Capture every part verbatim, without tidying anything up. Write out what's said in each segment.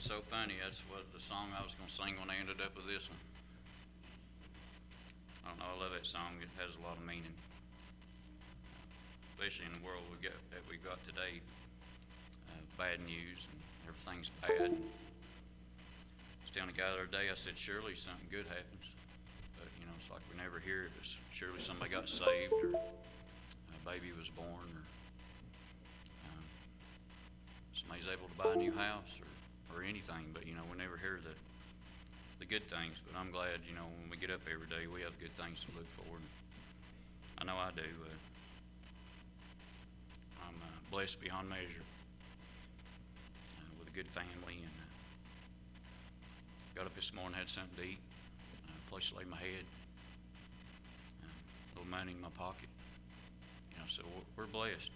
so funny. That's what the song I was going to sing when I ended up with this one. I don't know. I love that song. It has a lot of meaning, especially in the world we got that we got today. Uh, bad news and everything's bad. I was telling a guy the other day. I said, surely something good happens, but you know, it's like we never hear it. It's surely somebody got saved, or a baby was born, or um, somebody's able to buy a new house, or or anything, but you know, we never hear the the good things. But I'm glad, you know, when we get up every day, we have good things to look forward to. I know I do. Uh, I'm uh, blessed beyond measure uh, with a good family, and uh, got up this morning, had something to eat, uh, a place to lay my head, uh, a little money in my pocket. You know, so we're blessed.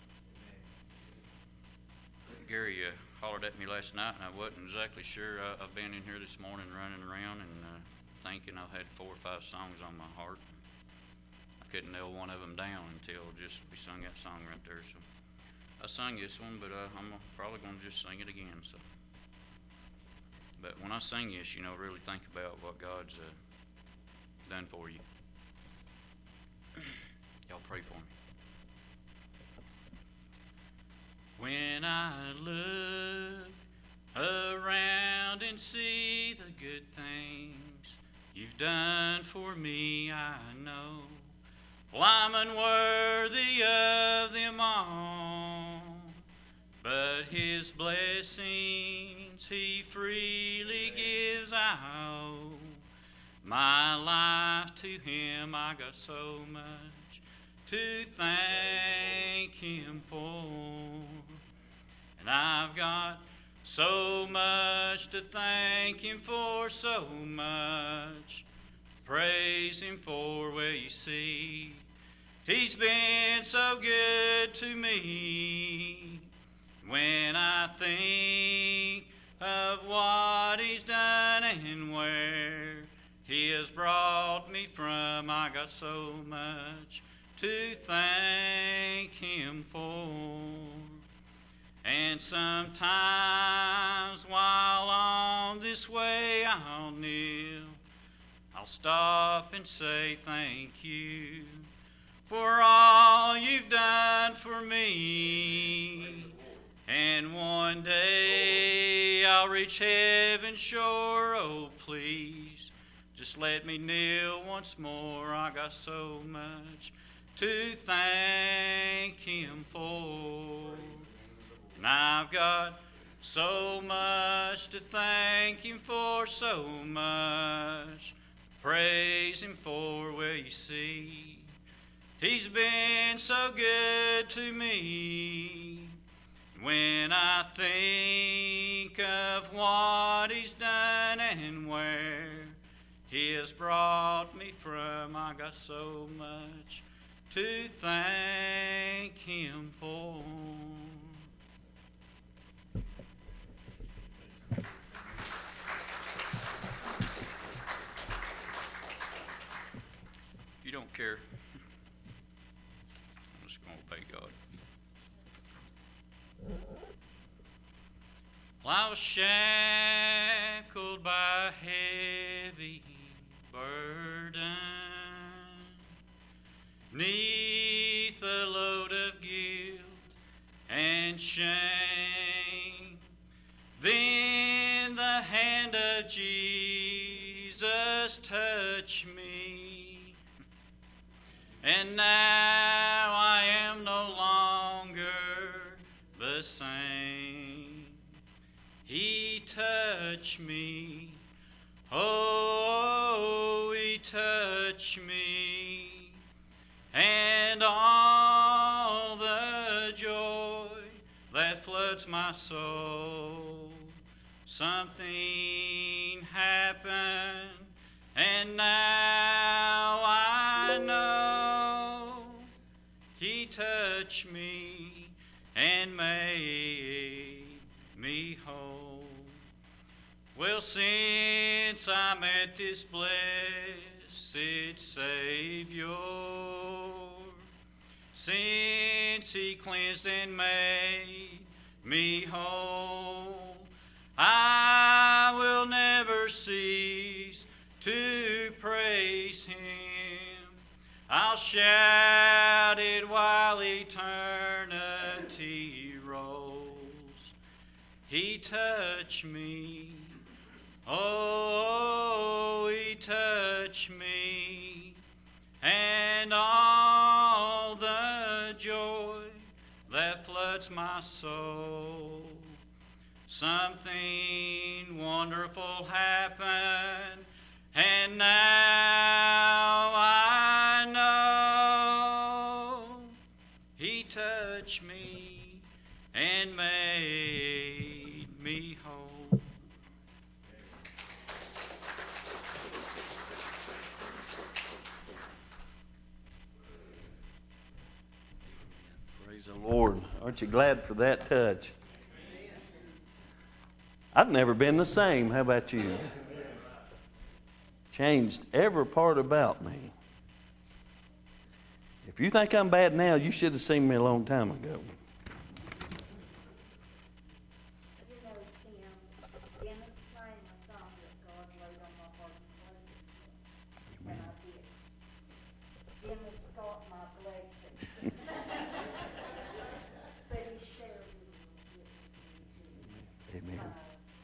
Gary uh, hollered at me last night, and I wasn't exactly sure. I, I've been in here this morning running around and uh, thinking I've had four or five songs on my heart. I couldn't nail one of them down until just we sung that song right there. So I sung this one, but uh, I'm probably going to just sing it again. So, but when I sing this, you know, really think about what God's uh, done for you. Y'all pray for me. When I look around and see the good things you've done for me, I know, well, I'm unworthy of them all, but His blessings He freely gives out. My life to Him, I got so much to thank Him for. And I've got so much to thank Him for, so much to praise Him for. Well, you see, He's been so good to me. When I think of what He's done and where He has brought me from, I got so much to thank Him for. And sometimes while on this way I'll kneel, I'll stop and say thank you for all you've done for me. And one day I'll reach heaven's shore. Oh, please, just let me kneel once more. I got so much to thank Him for. And I've got so much to thank Him for, so much to praise Him for. Well, you see, He's been so good to me. When I think of what He's done and where He has brought me from, I got so much to thank Him for. If you don't care, I'm just going to obey God. Well, I was shackled by a heavy burden, 'neath a load of guilt and shame. Then the hand of Jesus touched me, and now I am no longer the same. He touched me, oh, He touched me, and all the joy that floods my soul. Something happened, and now I know He touched me and made me whole. Well, since I met this blessed Savior, since He cleansed and made me whole, I I will never cease to praise Him. I'll shout it while eternity rolls. He touched me, oh, He touched me, and all the joy that floods my soul. Something wonderful happened, and now I know He touched me and made me whole. Praise the Lord. Aren't you glad for that touch? I've never been the same. How about you? Changed every part about me. If you think I'm bad now, you should have seen me a long time ago. You know, Tim, Dennis sang a song that God laid on my heart to play this morning, and I did. Dennis got my blessing. But he shared it with me too. Amen. Uh,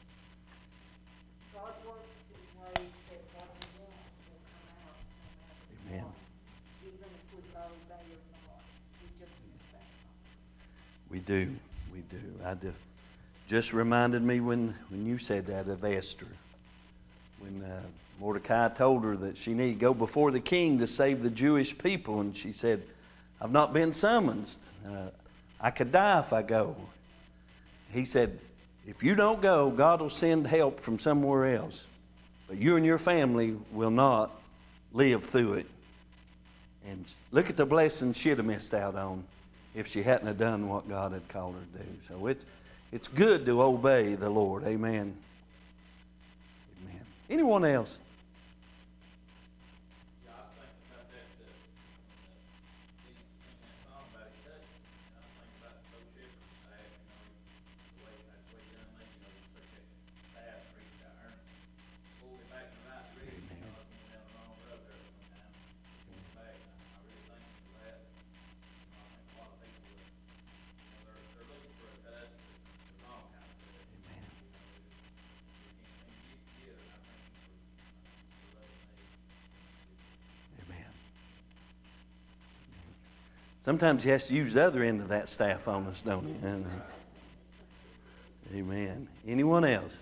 God works in ways that what He wants will come out. no matter Amen. what. Even if we obey or not, we just miss that. We do. We do. I do. Just reminded me when, when you said that of Esther. When uh, Mordecai told her that she needed to go before the king to save the Jewish people. And she said, I've not been summoned. Uh, I could die if I go. He said, if you don't go, God will send help from somewhere else. But you and your family will not live through it. And look at the blessing she'd have missed out on if she hadn't have done what God had called her to do. So it's, it's good to obey the Lord. Amen. Amen. Anyone else? Yeah, I was thinking about that, uh, when uh, Jesus sing that song about His touch. And I was thinking about those shepherds' staff, you know, the way, that's the way young lady, you know, just took that staff and reached out her and pulled it back in the right direction. You know, I was going down the wrong road there at one time. Pulled it back, and I, I really thank Him for that. You know, I think a lot of people, uh, you know, they're, they're looking for a touch, but the wrong kind of touch. Amen. You know, they just, they can't seem to get together, and I thank Him for, for letting me. Amen. Sometimes He has to use the other end of that staff on us, don't He? And, uh, Amen. Anyone else?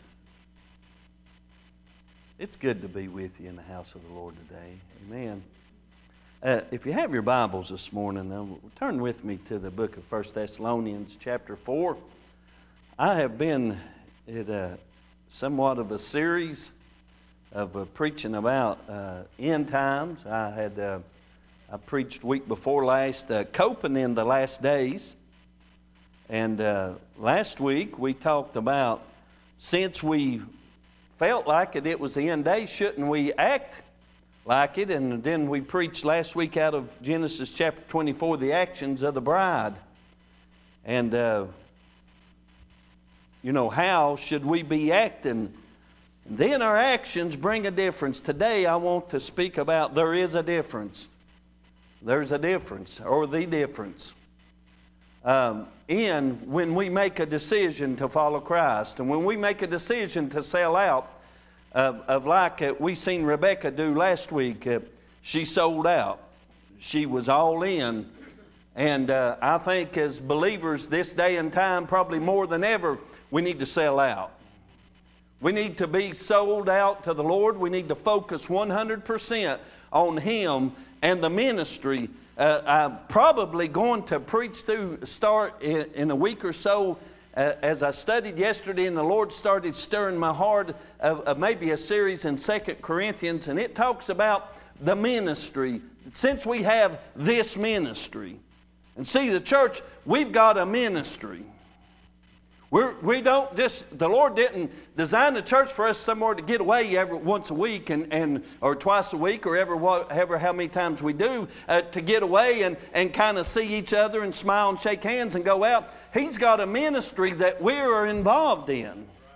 It's good to be with you in the house of the Lord today. Amen. Uh, if you have your Bibles this morning, uh, turn with me to the book of First Thessalonians chapter four. I have been at a, somewhat of a series of uh, preaching about uh, end times. I had uh, I preached week before last, uh, coping in the last days. And uh, last week we talked about, since we felt like it, it was the end days, shouldn't we act like it? And then we preached last week out of Genesis chapter twenty-four, the actions of the bride. And, uh, you know, how should we be acting? And then our actions bring a difference. Today I want to speak about there is a difference. There's a difference, or the difference. Um, in when we make a decision to follow Christ, and when we make a decision to sell out, uh, of like uh, we seen Rebecca do last week. Uh, she sold out. She was all in. And uh, I think as believers this day and time, probably more than ever, we need to sell out. We need to be sold out to the Lord. We need to focus one hundred percent on Him and the ministry. Uh, I'm probably going to preach through, start in, in a week or so, uh, as I studied yesterday, and the Lord started stirring my heart of, of maybe a series in Second Corinthians, and it talks about the ministry. Since we have this ministry, and see, the church, we've got a ministry. We're, we don't just, the Lord didn't design the church for us somewhere to get away every once a week and, and or twice a week or ever, ever how many times we do uh, to get away and, and kind of see each other and smile and shake hands and go out. He's got a ministry that we are involved in.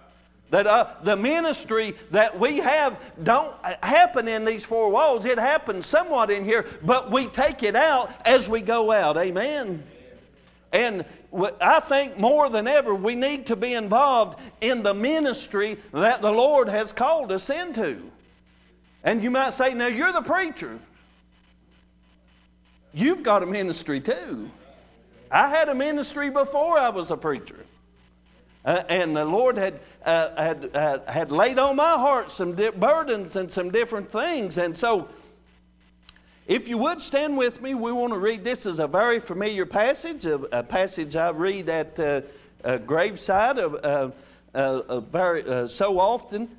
That uh, the ministry that we have don't happen in these four walls. It happens somewhat in here, but we take it out as we go out. Amen? And I think more than ever we need to be involved in the ministry that the Lord has called us into. And you might say, now you're the preacher. You've got a ministry too. I had a ministry before I was a preacher. Uh, and the Lord had, uh, had, uh, had laid on my heart some di- burdens and some different things. And so, if you would stand with me, we want to read. This is a very familiar passage, a, a passage I read at uh, uh, graveside uh, uh, uh, very, uh, so often.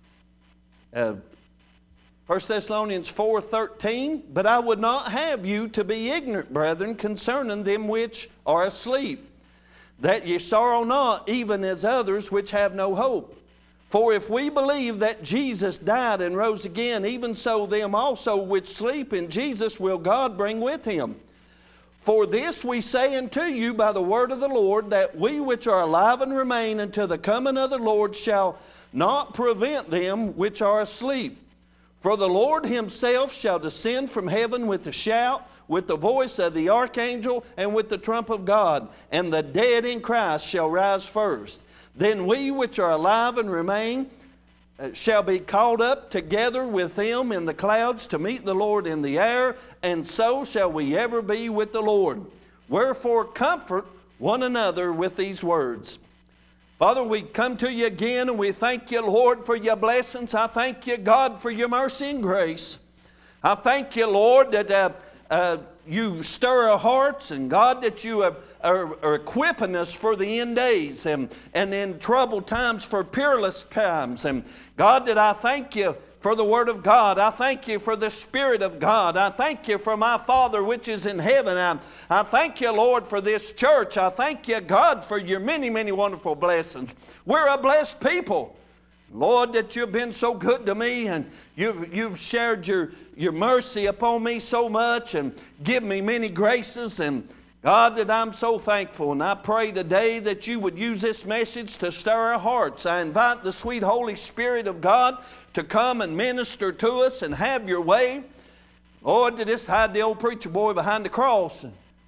Uh, First Thessalonians four thirteen, but I would not have you to be ignorant, brethren, concerning them which are asleep, that ye sorrow not, even as others which have no hope. For if we believe that Jesus died and rose again, even so them also which sleep in Jesus will God bring with him. For this we say unto you by the word of the Lord, that we which are alive and remain until the coming of the Lord shall not prevent them which are asleep. For the Lord himself shall descend from heaven with a shout, with the voice of the archangel, and with the trump of God, and the dead in Christ shall rise first. Then we which are alive and remain uh, shall be caught up together with them in the clouds to meet the Lord in the air, and so shall we ever be with the Lord. Wherefore comfort one another with these words. Father, we come to you again, and we thank you, Lord, for your blessings. I thank you, God, for your mercy and grace. I thank you, Lord, that uh, uh, you stir our hearts, and God, that you are, are, are equipping us for the end days, and, and in troubled times for peerless times. And God, that I thank you for the Word of God. I thank you for the Spirit of God. I thank you for my Father which is in heaven. I, I thank you, Lord, for this church. I thank you, God, for your many, many wonderful blessings. We're a blessed people. Lord, that you've been so good to me, and you've, you've shared your, your mercy upon me so much and give me many graces. And God, that I'm so thankful. And I pray today that you would use this message to stir our hearts. I invite the sweet Holy Spirit of God to come and minister to us and have your way. Lord, to just hide the old preacher boy behind the cross.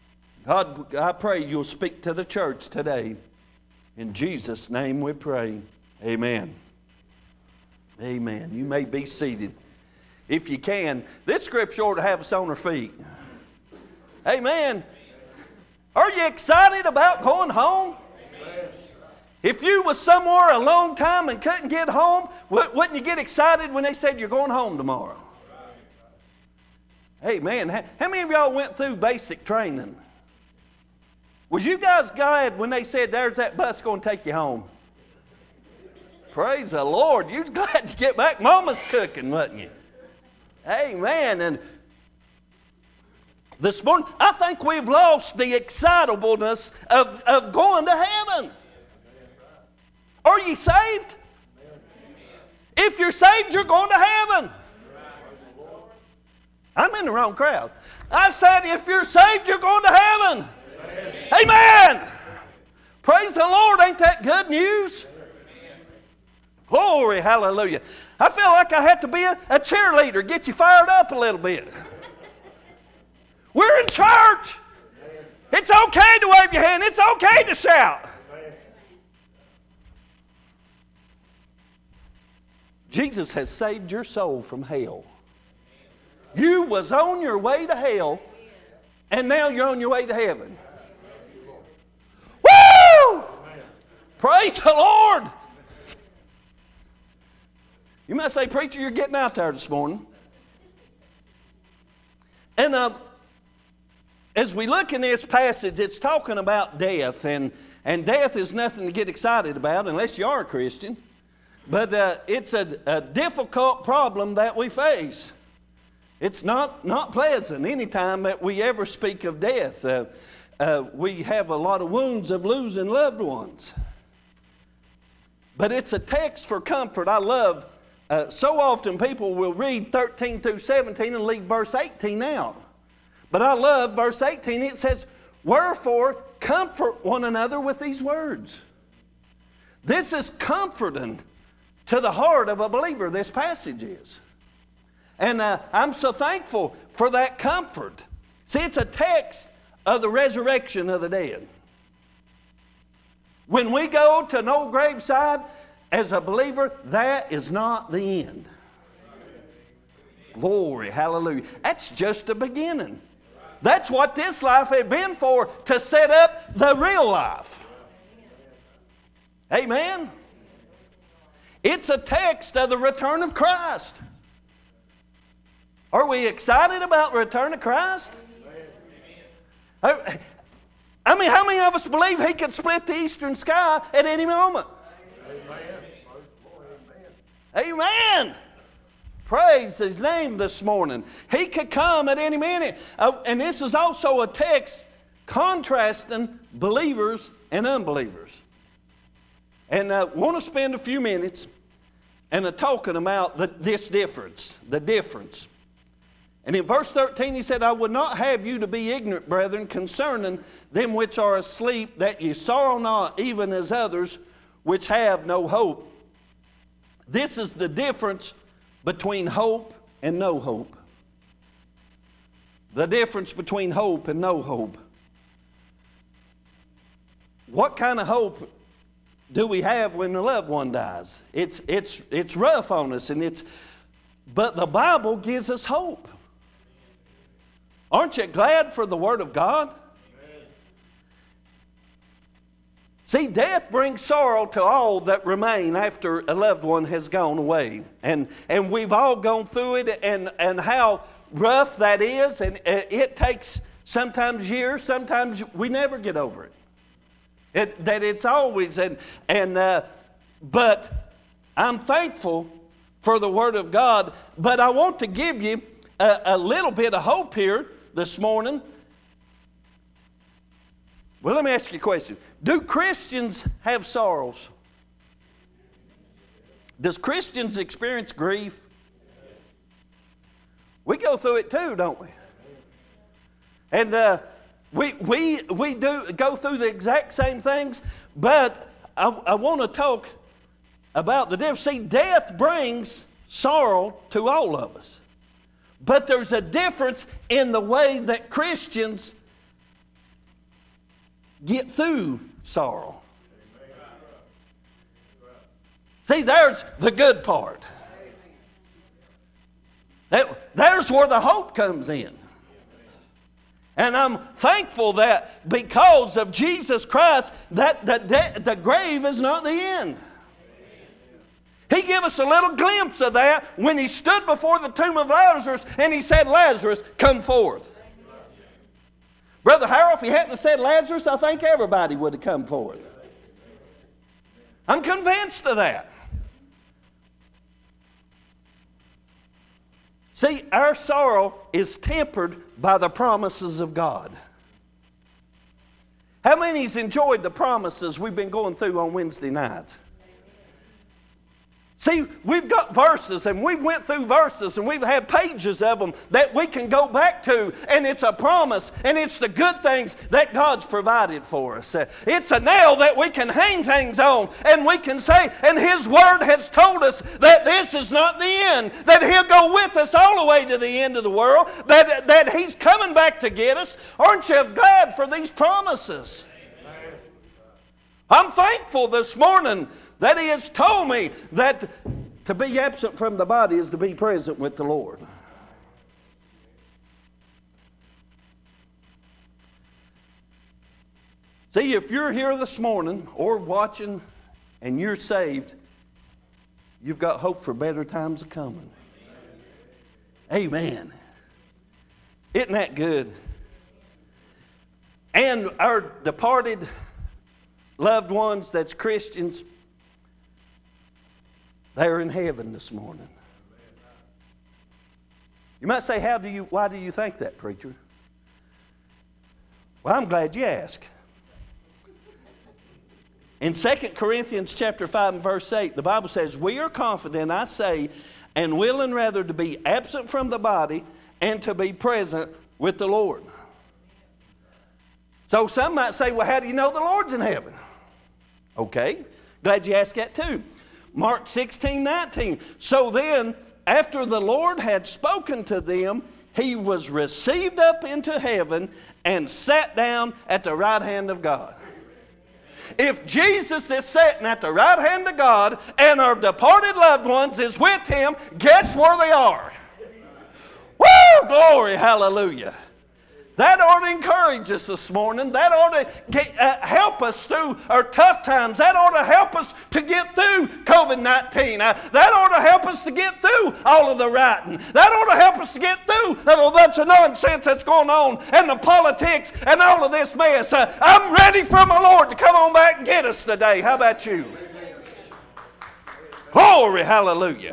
God, I pray you'll speak to the church today. In Jesus' name we pray. Amen. Amen. You may be seated if you can. This scripture ought to have us on our feet. Amen. Are you excited about going home? Amen. If you was somewhere a long time and couldn't get home, wouldn't you get excited when they said you're going home tomorrow? Hey, man, how many of y'all went through basic training? Was you guys glad when they said there's that bus going to take you home? Praise the Lord. You was glad to get back. Mama's cooking, wasn't you? Amen. And this morning, I think we've lost the excitableness of, of going to heaven. Are you saved? If you're saved, you're going to heaven. I'm in the wrong crowd. I said, if you're saved, you're going to heaven. Amen. Amen. Praise the Lord. Ain't that good news? Glory, hallelujah. I feel like I have to be a, a cheerleader, get you fired up a little bit. We're in church. It's okay to wave your hand. It's okay to shout. Jesus has saved your soul from hell. You was on your way to hell, and now you're on your way to heaven. Woo! Praise the Lord. You might say, preacher, you're getting out there this morning. And uh, as we look in this passage, it's talking about death. And, and death is nothing to get excited about unless you are a Christian. But uh, it's a, a difficult problem that we face. It's not, not pleasant any time that we ever speak of death. Uh, uh, we have a lot of wounds of losing loved ones. But it's a text for comfort. I love Uh, so often people will read thirteen through seventeen and leave verse eighteen out. But I love verse eighteen. It says, wherefore comfort one another with these words. This is comforting to the heart of a believer, this passage is. And uh, I'm so thankful for that comfort. See, it's a text of the resurrection of the dead. When we go to an old graveside, as a believer, that is not the end. Glory, hallelujah. That's just the beginning. That's what this life had been for, to set up the real life. Amen. It's a text of the return of Christ. Are we excited about the return of Christ? I mean, how many of us believe He could split the eastern sky at any moment? Amen. Amen. Praise His name this morning. He could come at any minute. Uh, and this is also a text contrasting believers and unbelievers. And I uh, want to spend a few minutes and uh, talking about the, this difference, the difference. And in verse thirteen he said, I would not have you to be ignorant, brethren, concerning them which are asleep, that ye sorrow not, even as others which have no hope. This is the difference between hope and no hope. The difference between hope and no hope. What kind of hope do we have when a loved one dies? It's, it's, it's rough on us, and it's, but the Bible gives us hope. Aren't you glad for the Word of God? Amen. See, death brings sorrow to all that remain after a loved one has gone away. And, and we've all gone through it, and, and how rough that is. And it takes sometimes years, sometimes we never get over it. It that it's always, and, and uh, but I'm thankful for the Word of God. But I want to give you a, a little bit of hope here this morning. Well, let me ask you a question. Do Christians have sorrows? Does Christians experience grief? We go through it too, don't we? And uh, we, we, we do go through the exact same things, but I, I want to talk about the difference. See, death brings sorrow to all of us. But there's a difference in the way that Christians get through sorrow. See, there's the good part. That, there's where the hope comes in. And I'm thankful that because of Jesus Christ, that the, the, the grave is not the end. He gave us a little glimpse of that when He stood before the tomb of Lazarus and He said, Lazarus, come forth. Brother Harold, if He hadn't have said Lazarus, I think everybody would have come forth. I'm convinced of that. See, our sorrow is tempered by the promises of God. How many's enjoyed the promises we've been going through on Wednesday nights? See, we've got verses, and we went through verses, and we've had pages of them that we can go back to, and it's a promise, and it's the good things that God's provided for us. It's a nail that we can hang things on, and we can say, and His Word has told us that this is not the end, that He'll go with us all the way to the end of the world, that, that He's coming back to get us. Aren't you glad for these promises? I'm thankful this morning that He has told me that to be absent from the body is to be present with the Lord. See, if you're here this morning or watching and you're saved, you've got hope for better times are coming. Amen. Isn't that good? And our departed loved ones that's Christians, they're in heaven this morning. You might say, "How do you? Why do you think that, preacher?" Well, I'm glad you asked. In Second Corinthians chapter five and verse eight, the Bible says, "We are confident, I say, and willing rather to be absent from the body and to be present with the Lord." So some might say, "Well, how do you know the Lord's in heaven?" Okay, glad you asked that too. Mark sixteen, nineteen. So then, after the Lord had spoken to them, he was received up into heaven and sat down at the right hand of God. If Jesus is sitting at the right hand of God and our departed loved ones is with him, guess where they are? Woo! Glory, hallelujah. That ought to encourage us this morning. That ought to get, uh, help us through our tough times. That ought to help us to get through covid nineteen. Uh, that ought to help us to get through all of the writing. That ought to help us to get through a bunch of nonsense that's going on and the politics and all of this mess. Uh, I'm ready for my Lord to come on back and get us today. How about you? Glory, hallelujah.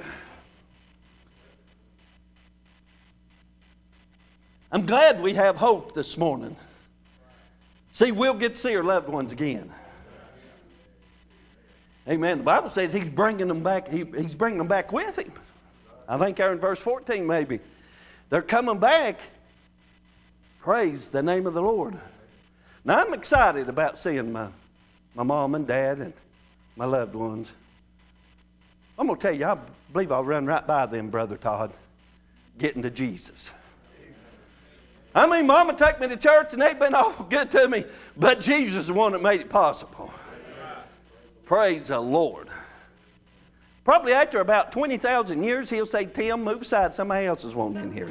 I'm glad we have hope this morning. See, we'll get to see our loved ones again. Amen. The Bible says he's bringing them back. He, he's bringing them back with him. I think there in verse fourteen maybe. They're coming back. Praise the name of the Lord. Now I'm excited about seeing my, my mom and dad and my loved ones. I'm going to tell you, I believe I'll run right by them, Brother Todd, getting to Jesus. I mean, Mama took me to church and they've been awful good to me, but Jesus is the one that made it possible. Praise the Lord. Probably after about twenty thousand years, he'll say, Tim, move aside, somebody else is wanting in here.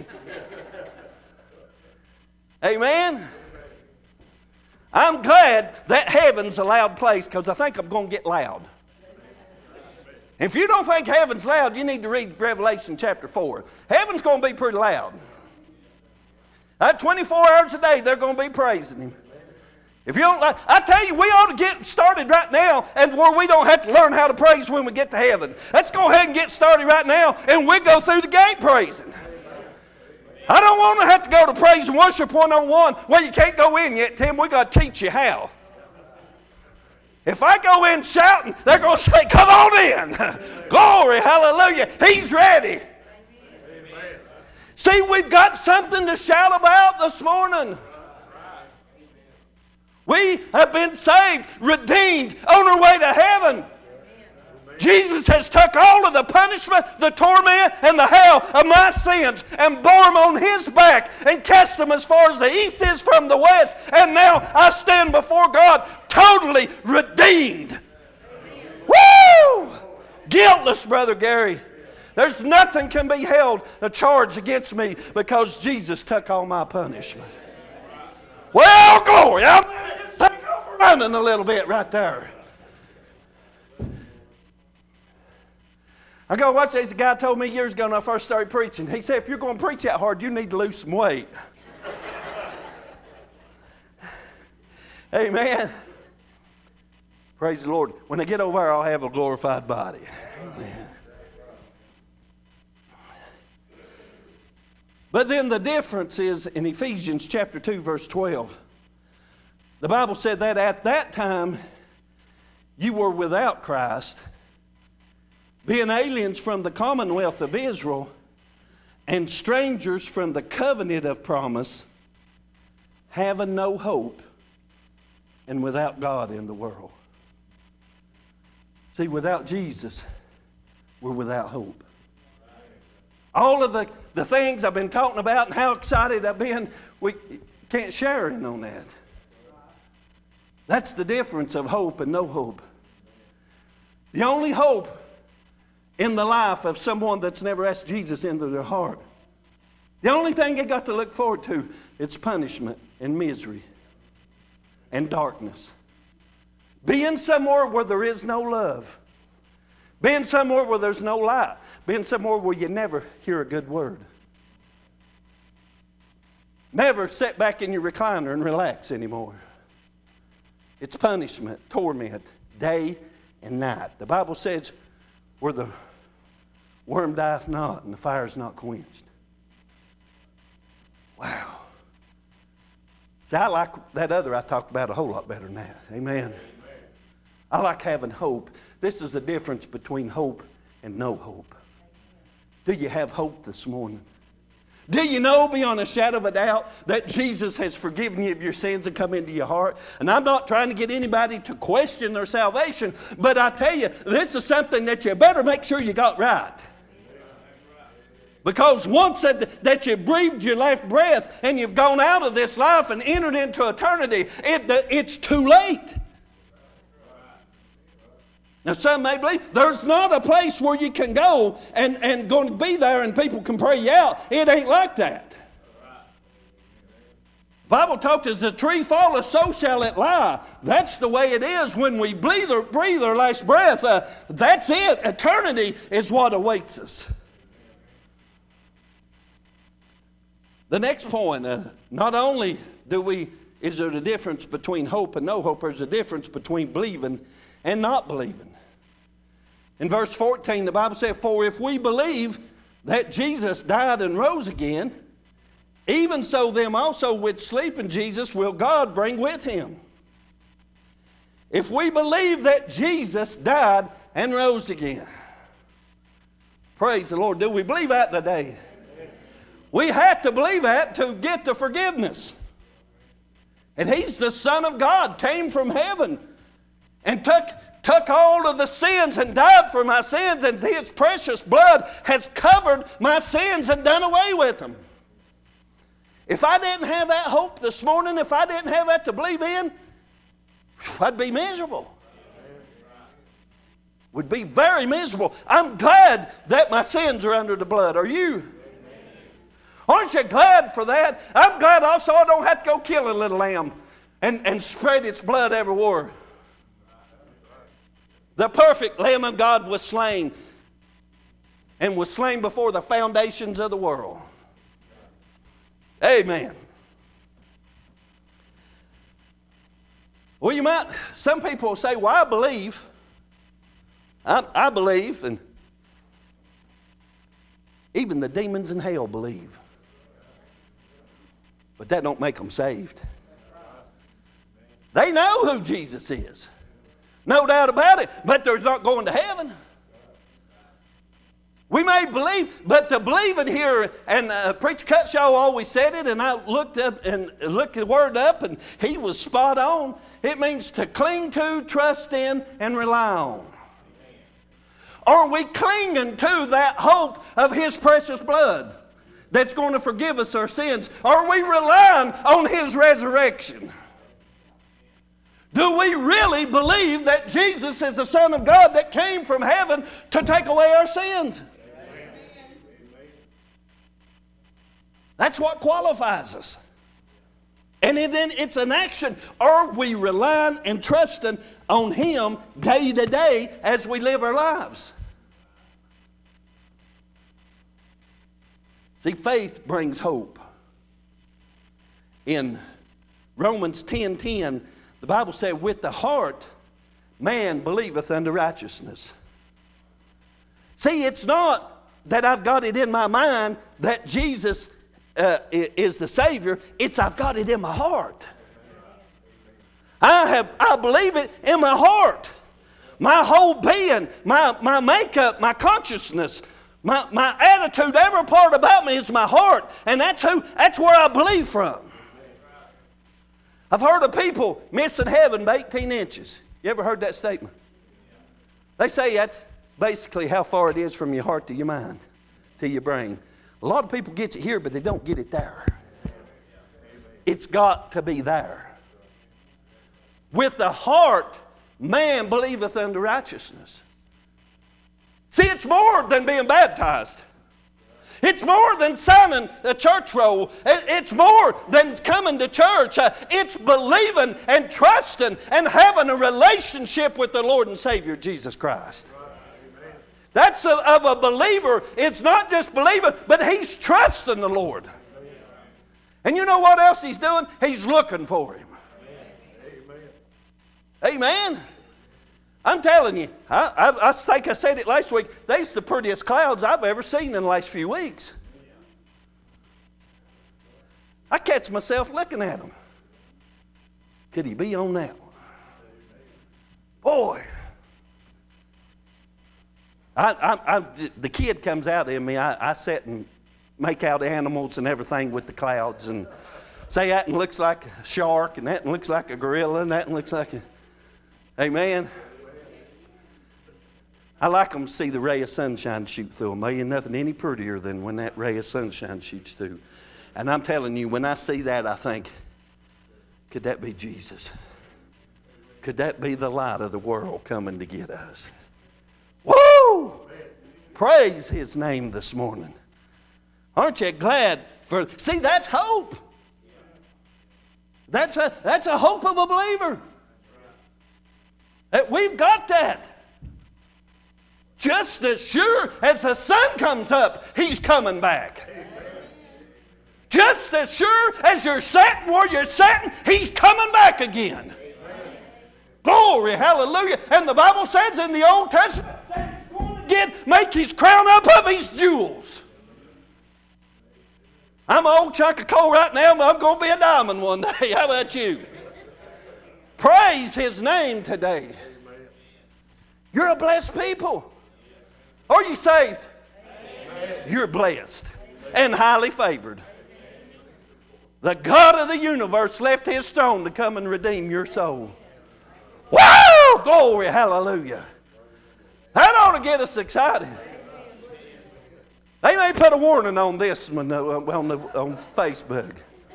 Amen? I'm glad that heaven's a loud place because I think I'm going to get loud. If you don't think heaven's loud, you need to read Revelation chapter four. Heaven's going to be pretty loud. Uh, twenty-four hours a day, they're going to be praising him. If you don't like, I tell you, we ought to get started right now and where we don't have to learn how to praise when we get to heaven. Let's go ahead and get started right now and we go through the gate praising. I don't want to have to go to Praise and Worship one oh one. Well, you can't go in yet, Tim. We got to teach you how. If I go in shouting, they're going to say, come on in. Glory, hallelujah. He's ready. See, we've got something to shout about this morning. We have been saved, redeemed, on our way to heaven. Jesus has took all of the punishment, the torment, and the hell of my sins and bore them on his back and cast them as far as the east is from the west. And now I stand before God totally redeemed. Woo! Guiltless, Brother Gary. There's nothing can be held a charge against me because Jesus took all my punishment. Well, glory. I'm just take over running a little bit right there. I go watch this. A guy told me years ago when I first started preaching. He said, if you're going to preach that hard, you need to lose some weight. Amen. Praise the Lord. When I get over there, I'll have a glorified body. Amen. But then the difference is in Ephesians chapter two, verse twelve. The Bible said that at that time you were without Christ, being aliens from the commonwealth of Israel and strangers from the covenant of promise, having no hope and without God in the world. See, without Jesus, we're without hope. All of the, the things I've been talking about and how excited I've been, we can't share in on that. That's the difference of hope and no hope. The only hope in the life of someone that's never asked Jesus into their heart, the only thing they got to look forward to is punishment and misery and darkness. Being somewhere where there is no love. Being somewhere where there's no light. Being somewhere where you never hear a good word. Never sit back in your recliner and relax anymore. It's punishment, torment, day and night. The Bible says where the worm dieth not and the fire is not quenched. Wow. See, I like that other I talked about a whole lot better than that. Amen. Amen. I like having hope. This is the difference between hope and no hope. Do you have hope this morning? Do you know beyond a shadow of a doubt that Jesus has forgiven you of your sins and come into your heart? And I'm not trying to get anybody to question their salvation, but I tell you, this is something that you better make sure you got right. Because once that, that you breathed your last breath and you've gone out of this life and entered into eternity, it, it's too late. Now some may believe there's not a place where you can go and, and going to be there and people can pray you out. It ain't like that. The Bible talks, as the tree falleth, so shall it lie. That's the way it is when we breathe our, breathe our last breath. Uh, that's it. Eternity is what awaits us. The next point, uh, not only do we, is there a difference between hope and no hope, there's a difference between believing and not believing. In verse fourteen, the Bible says, for if we believe that Jesus died and rose again, even so them also which sleep in Jesus will God bring with him. If we believe that Jesus died and rose again. Praise the Lord. Do we believe that today? We have to believe that to get the forgiveness. And he's the Son of God, came from heaven and took, took all of the sins and died for my sins, and his precious blood has covered my sins and done away with them. If I didn't have that hope this morning, if I didn't have that to believe in, I'd be miserable. Would be very miserable. I'm glad that my sins are under the blood. Are you? Aren't you glad for that? I'm glad also I don't have to go kill a little lamb and, and spread its blood everywhere. The perfect Lamb of God was slain, and was slain before the foundations of the world. Amen. Well, you might, some people will say, well, I believe. I, I believe, and even the demons in hell believe. But that don't make them saved. They know who Jesus is. No doubt about it. But they're not going to heaven. We may believe, but the believing here, and uh, Preacher Cutshaw always said it, and I looked up and looked the word up, and he was spot on. It means to cling to, trust in, and rely on. Are we clinging to that hope of his precious blood that's going to forgive us our sins? Are we relying on his resurrection? Do we really believe that Jesus is the Son of God that came from heaven to take away our sins? Amen. That's what qualifies us. And then it's an action. Are we relying and trusting on him day to day as we live our lives? See, faith brings hope. In Romans ten ten, the Bible said, with the heart man believeth unto righteousness. See, it's not that I've got it in my mind that Jesus uh, is the Savior. It's I've got it in my heart. I have I believe it in my heart. My whole being, my, my makeup, my consciousness, my, my attitude, every part about me is my heart. And that's who that's where I believe from. I've heard of people missing heaven by eighteen inches. You ever heard that statement? They say that's basically how far it is from your heart to your mind, to your brain. A lot of people get it here, but they don't get it there. It's got to be there. With the heart, man believeth unto righteousness. See, it's more than being baptized. It's more than signing a church roll. It's more than coming to church. It's believing and trusting and having a relationship with the Lord and Savior Jesus Christ. That's a, of a believer. It's not just believing, but he's trusting the Lord. And you know what else he's doing? He's looking for him. Amen. I'm telling you, I, I, I think I said it last week, they's the prettiest clouds I've ever seen in the last few weeks. I catch myself looking at them. Could he be on that one? Boy. I, I, I, the kid comes out in me. I, I sat and make out animals and everything with the clouds and say that one looks like a shark and that one looks like a gorilla and that one looks like a... Amen. I like them to see the ray of sunshine shoot through them. There ain't nothing any prettier than when that ray of sunshine shoots through. And I'm telling you, when I see that, I think, could that be Jesus? Could that be the light of the world coming to get us? Woo! Praise His name this morning. Aren't you glad for... See, that's hope. That's a, that's a hope of a believer. That we've got that. Just as sure as the sun comes up, He's coming back. Amen. Just as sure as you're sitting where you're sitting, He's coming back again. Amen. Glory, hallelujah. And the Bible says in the Old Testament that He's going to get, make His crown up of His jewels. I'm an old chunk of coal right now, but I'm going to be a diamond one day. How about you? Praise His name today. You're a blessed people. Are you saved? Amen. You're blessed and highly favored. The God of the universe left His throne to come and redeem your soul. Woo! Glory, hallelujah. That ought to get us excited. They may put a warning on this one on, the, on Facebook.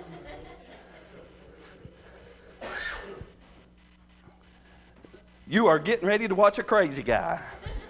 You are getting ready to watch a crazy guy.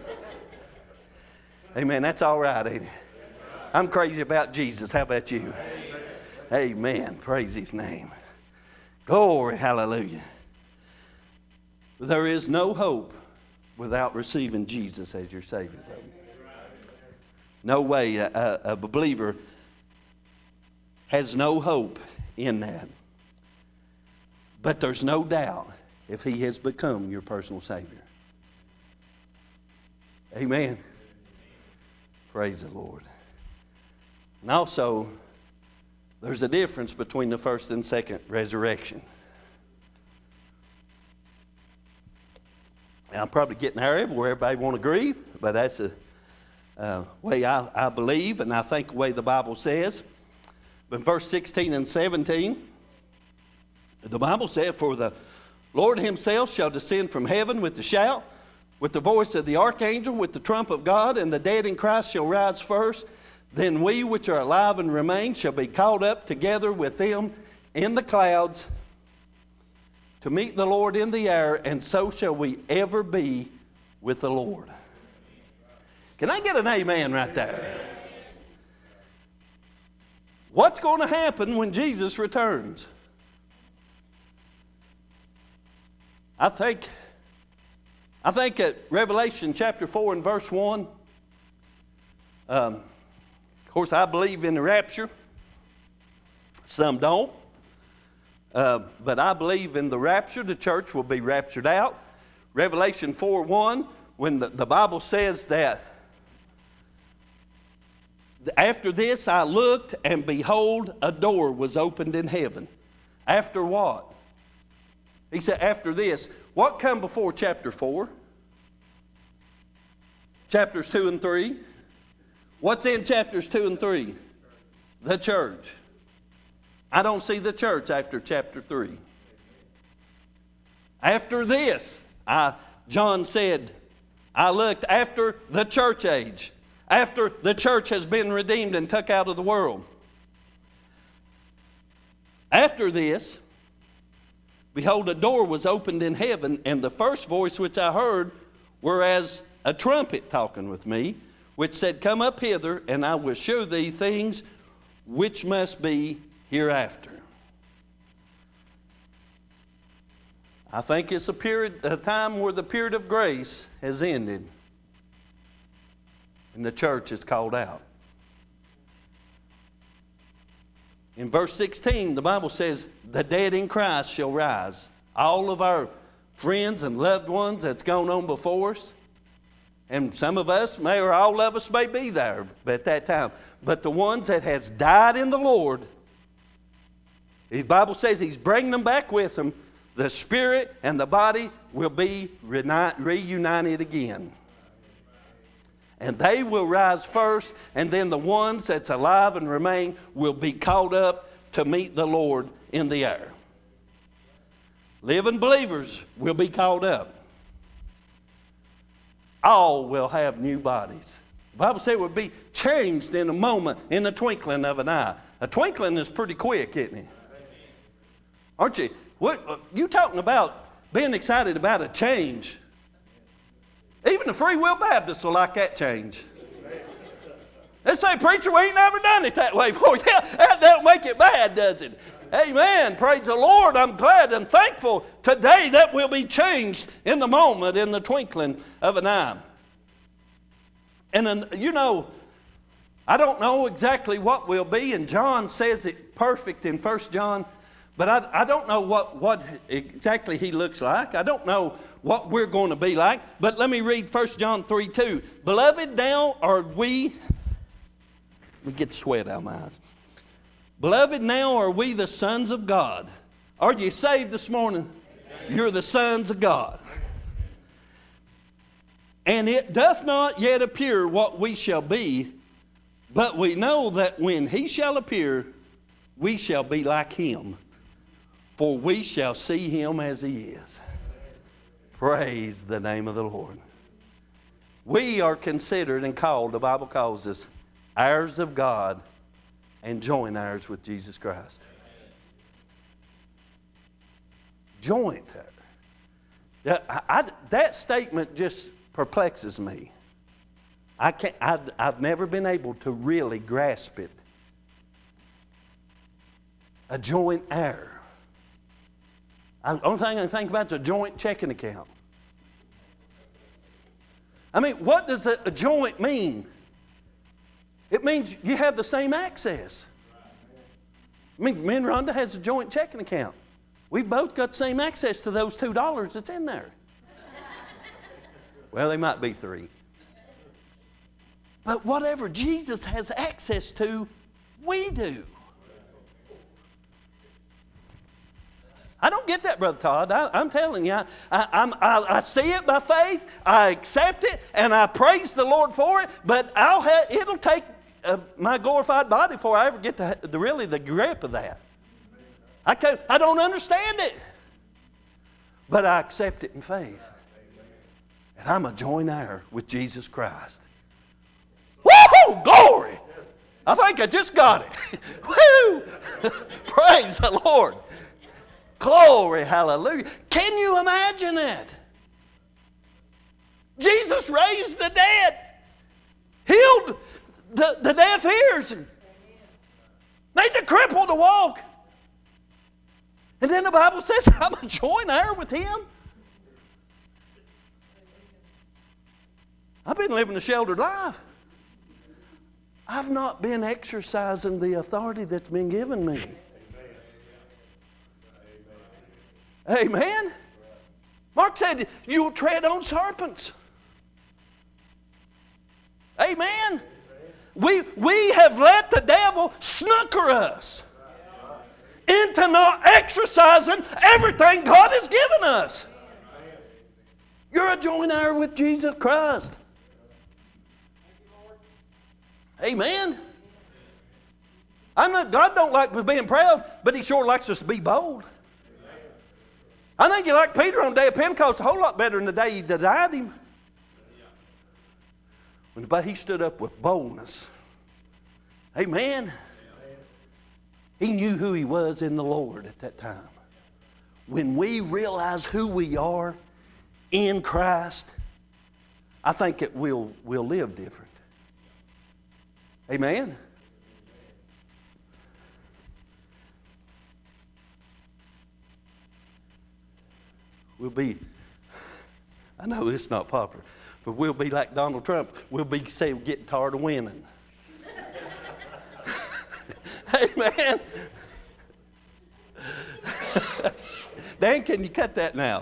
Amen. That's all right, ain't it? I'm crazy about Jesus. How about you? Amen. Praise His name. Glory, hallelujah. There is no hope without receiving Jesus as your Savior, though. No way. A, a, a believer has no hope in that. But there's no doubt if He has become your personal Savior. Amen. Praise the Lord. And also, there's a difference between the first and second resurrection. Now, I'm probably getting there where everybody won't agree, but that's the uh, way I, I believe, and I think the way the Bible says. But in verse sixteen and seventeen, the Bible said, "For the Lord Himself shall descend from heaven with a shout, with the voice of the archangel, with the trump of God, and the dead in Christ shall rise first. Then we which are alive and remain shall be caught up together with them in the clouds to meet the Lord in the air, and so shall we ever be with the Lord." Can I get an amen right there? What's going to happen when Jesus returns? I think... I think at Revelation chapter four and verse one, um, of course, I believe in the rapture. Some don't. Uh, but I believe in the rapture. The church will be raptured out. Revelation four one, when the, the Bible says that, "After this I looked, and behold, a door was opened in heaven." After what? He said, after this. What come before chapter four? Chapters two and three. What's in chapters two and three? The church. I don't see the church after chapter three. After this, I, John said, I looked after the church age. After the church has been redeemed and took out of the world. After this, behold, a door was opened in heaven, and the first voice which I heard were as a trumpet talking with me, which said, "Come up hither, and I will show thee things which must be hereafter." I think it's a period, a time where the period of grace has ended, and the church is called out. In verse sixteen, the Bible says, "The dead in Christ shall rise." All of our friends and loved ones that's gone on before us, and some of us may, or all of us may be there at that time, but the ones that has died in the Lord, the Bible says He's bringing them back with Him. The spirit and the body will be reunited again. And they will rise first, and then the ones that's alive and remain will be caught up to meet the Lord in the air. Living believers will be caught up. All will have new bodies. The Bible said it would be changed in a moment, in the twinkling of an eye. A twinkling is pretty quick, isn't it? Aren't you? What, you talking about being excited about a change. Even the Free Will Baptists will like that change. They say, preacher, we ain't never done it that way before. Yeah, that don't make it bad, does it? Amen. Praise the Lord. I'm glad and thankful today that will be changed in the moment, in the twinkling of an eye. And, uh, you know, I don't know exactly what will be, and John says it perfect in First John, but I, I don't know what, what exactly he looks like. I don't know what we're going to be like. But let me read First John three two. Beloved, now are we... Let me get the sweat out of my eyes. Beloved, now are we the sons of God. Are you saved this morning? Amen. You're the sons of God. And it doth not yet appear what we shall be, but we know that when he shall appear, we shall be like him, for we shall see him as he is. Praise the name of the Lord. We are considered and called, the Bible calls us, heirs of God and joint heirs with Jesus Christ. Joint heir. That, I, I, that statement just perplexes me. I can't, I, I've never been able to really grasp it. A joint heir. The only thing I can think about is a joint checking account. I mean, what does a, a joint mean? It means you have the same access. I mean, me and Rhonda has a joint checking account. We both got the same access to those two dollars that's in there. Well, they might be three. But whatever Jesus has access to, we do. I don't get that, Brother Todd. I, I'm telling you, I, I, I'm, I, I see it by faith, I accept it, and I praise the Lord for it, but I'll have, it'll take uh, my glorified body before I ever get to the, really the grip of that. I, can't, I don't understand it, but I accept it in faith. And I'm a joint heir with Jesus Christ. Woo! Glory! I think I just got it. Woo! Praise the Lord. Glory, hallelujah. Can you imagine that? Jesus raised the dead, healed the, the deaf ears, and made the cripple to walk. And then the Bible says, I'm a joint heir with him. I've been living a sheltered life. I've not been exercising the authority that's been given me. Amen. Mark said, you will tread on serpents. Amen. We, we have let the devil snooker us into not exercising everything God has given us. You're a joint heir with Jesus Christ. Amen. I'm not, God don't like us being proud, but he sure likes us to be bold. I think you like Peter on the day of Pentecost a whole lot better than the day he denied him. But he stood up with boldness. Amen. He knew who he was in the Lord at that time. When we realize who we are in Christ, I think it will we'll live different. Amen. We'll be, I know it's not popular, but we'll be like Donald Trump. We'll be saying, getting tired of winning. Amen. Dan, can you cut that now?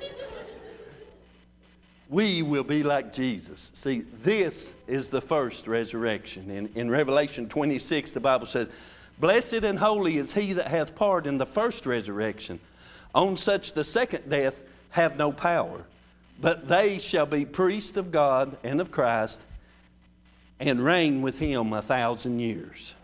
We will be like Jesus. See, this is the first resurrection. In, in Revelation twenty-six, the Bible says, blessed and holy is he that hath part in the first resurrection. On such the second death have no power, but they shall be priests of God and of Christ, and reign with him a thousand years.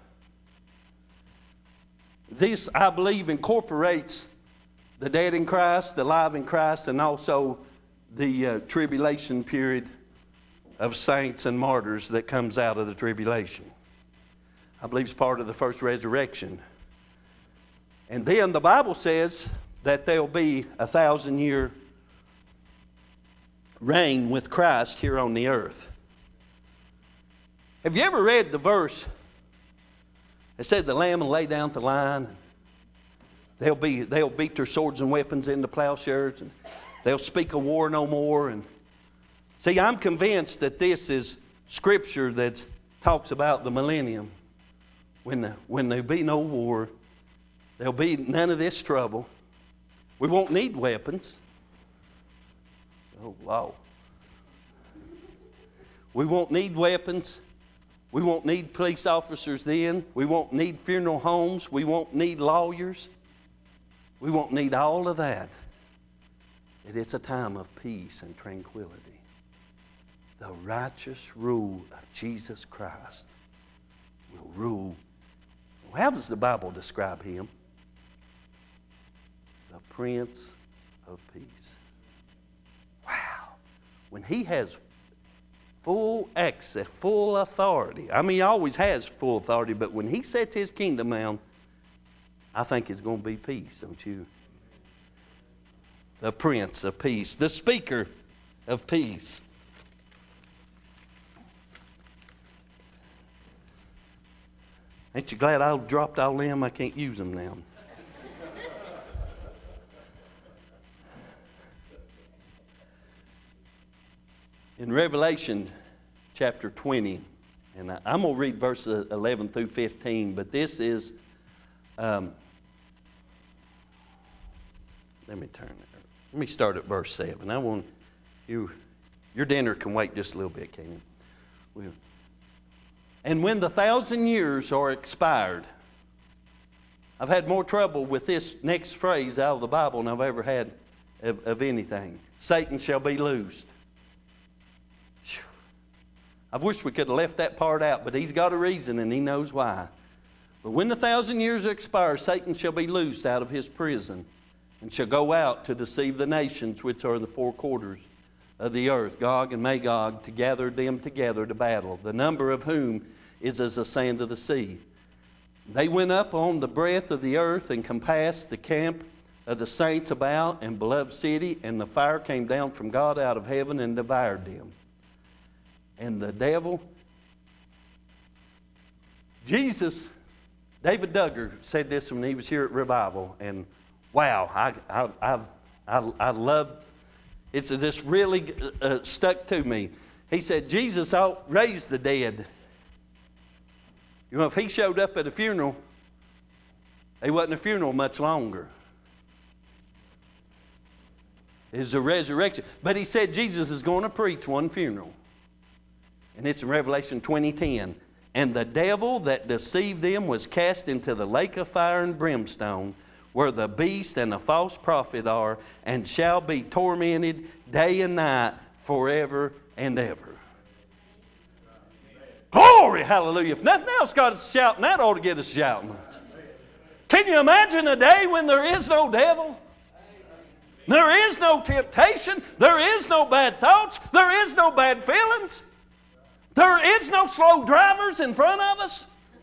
This, I believe, incorporates the dead in Christ, the alive in Christ, and also the uh, tribulation period of saints and martyrs that comes out of the tribulation. I believe it's part of the first resurrection. And then the Bible says that there'll be a thousand year reign with Christ here on the earth. Have you ever read the verse that said the Lamb will lay down the line? They'll be they'll beat their swords and weapons into plowshares, and they'll speak of war no more. And see, I'm convinced that this is scripture that talks about the millennium, when the, when there'll be no war, there'll be none of this trouble. We won't need weapons. Oh, wow. We won't need weapons. We won't need police officers then. We won't need funeral homes. We won't need lawyers. We won't need all of that. And it's a time of peace and tranquility. The righteous rule of Jesus Christ will rule. How does the Bible describe him? The Prince of Peace. Wow. When he has full access, full authority. I mean, he always has full authority, but when he sets his kingdom down, I think it's going to be peace, don't you? The Prince of Peace, the Speaker of Peace. Ain't you glad I dropped all them? I can't use them now. In Revelation chapter twenty, and I, I'm going to read verses eleven through fifteen, but this is, um, let me turn there. Let me start at verse seven. I want you, your dinner can wait just a little bit, can you? Well, and when the thousand years are expired, I've had more trouble with this next phrase out of the Bible than I've ever had of, of anything. Satan shall be loosed. I wish we could have left that part out, but he's got a reason and he knows why. But when the thousand years expire, Satan shall be loosed out of his prison and shall go out to deceive the nations which are in the four quarters of the earth, Gog and Magog, to gather them together to battle, the number of whom is as the sand of the sea. They went up on the breadth of the earth and compassed the camp of the saints about and beloved city, and the fire came down from God out of heaven and devoured them. And the devil, Jesus, David Duggar said this when he was here at Revival, and wow, I I I I, I love, it's just really uh, stuck to me. He said Jesus raised the dead. You know, if he showed up at a funeral, he wasn't a funeral much longer. It's a resurrection. But he said Jesus is going to preach one funeral. And it's in Revelation twenty ten. And the devil that deceived them was cast into the lake of fire and brimstone, where the beast and the false prophet are, and shall be tormented day and night forever and ever. Glory, hallelujah. If nothing else got us shouting, that ought to get us shouting. Can you imagine a day when there is no devil? There is no temptation. There is no bad thoughts. There is no bad feelings. There is no slow drivers in front of us.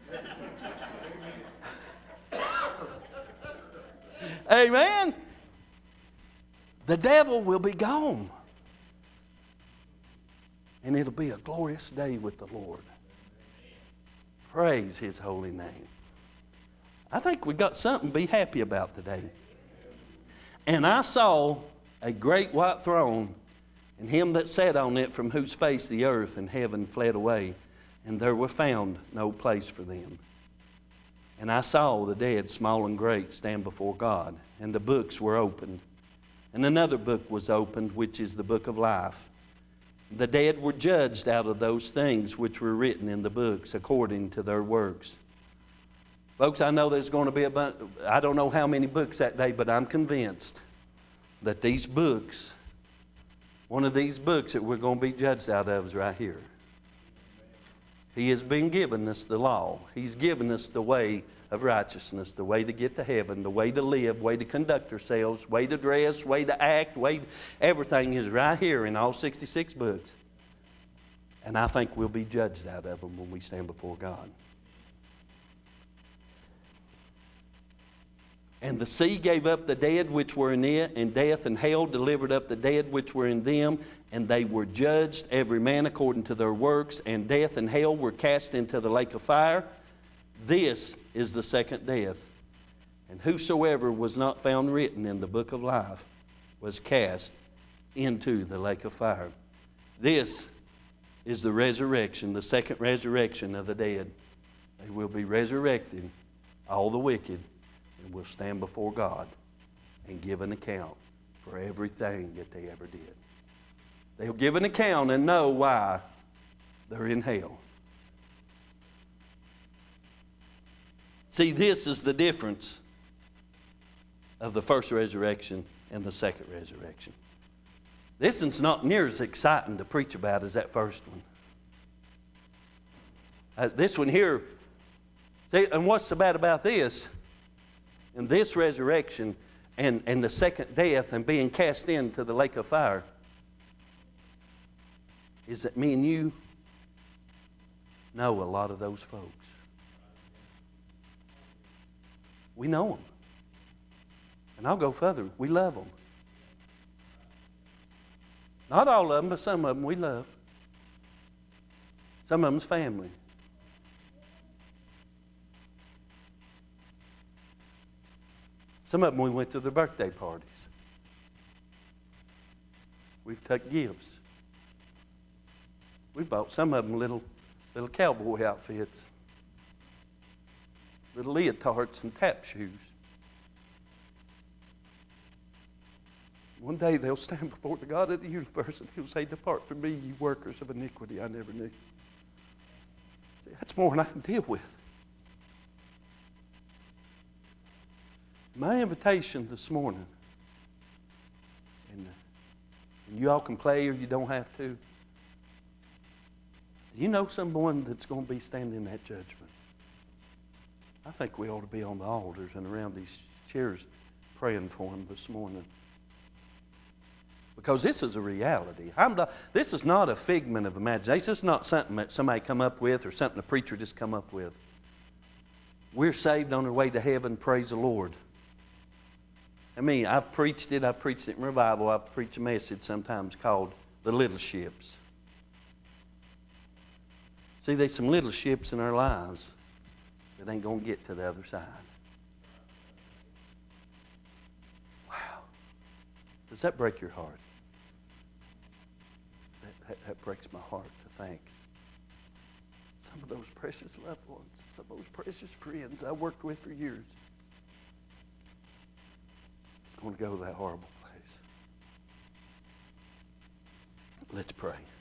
Amen. The devil will be gone. And it'll be a glorious day with the Lord. Praise his holy name. I think we got something to be happy about today. And I saw a great white throne, and him that sat on it, from whose face the earth and heaven fled away, and there were found no place for them. And I saw the dead, small and great, stand before God, and the books were opened. And another book was opened, which is the book of life. The dead were judged out of those things which were written in the books according to their works. Folks, I know there's going to be a bunch, I don't know how many books that day, but I'm convinced that these books, one of these books that we're going to be judged out of is right here. He has been giving us the law. He's given us the way of righteousness, the way to get to heaven, the way to live, way to conduct ourselves, way to dress, way to act, way to, everything is right here in all sixty-six books. And I think we'll be judged out of them when we stand before God. And the sea gave up the dead which were in it, and death and hell delivered up the dead which were in them, and they were judged, every man according to their works, and death and hell were cast into the lake of fire. This is the second death. And whosoever was not found written in the book of life was cast into the lake of fire. This is the resurrection, the second resurrection of the dead. They will be resurrected, all the wicked, and will stand before God and give an account for everything that they ever did. They'll give an account and know why they're in hell. See, this is the difference of the first resurrection and the second resurrection. This one's not near as exciting to preach about as that first one. Uh, this one here, see, and what's so bad about this? In this resurrection and, and the second death and being cast into the lake of fire is that me and you know a lot of those folks. We know them. And I'll go further. We love them. Not all of them, but some of them we love. Some of them's family. Some of them we went to their birthday parties. We've took gifts. We've bought some of them little, little cowboy outfits, little leotards and tap shoes. One day they'll stand before the God of the universe and He'll say, "Depart from me, you workers of iniquity, I never knew." See, that's more than I can deal with. My invitation this morning, and, and you all can play or you don't have to. Do you know someone that's going to be standing in that judgment? I think we ought to be on the altars and around these chairs praying for them this morning. Because this is a reality. I'm not, this is not a figment of imagination. This is not something that somebody come up with or something a preacher just come up with. We're saved on our way to heaven, praise the Lord. I mean, I've preached it. I've preached it in revival. I preach a message sometimes called The Little Ships. See, there's some little ships in our lives that ain't going to get to the other side. Wow. Does that break your heart? That, that, that breaks my heart to think. Some of those precious loved ones, some of those precious friends I worked with for years, it's going to go to that horrible place. Let's pray.